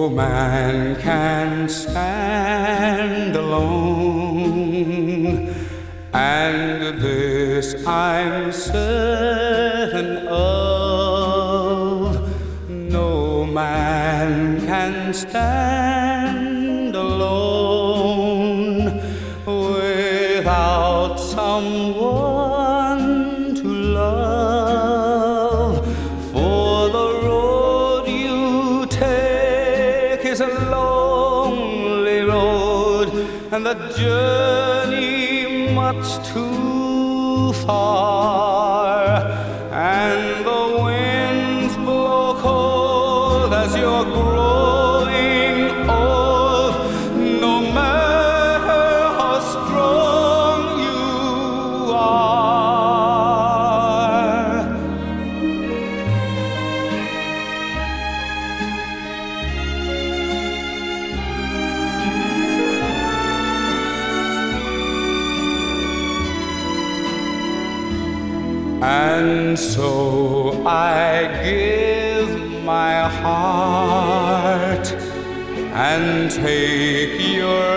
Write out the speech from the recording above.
man can stand alone, and this I'm certain of. No man can stand alone without someone to love. For the road you take is a lonely road, and the journey much too far, and the winds blow cold as you're growing old. No matter how strong you are. And so I give my heart and take your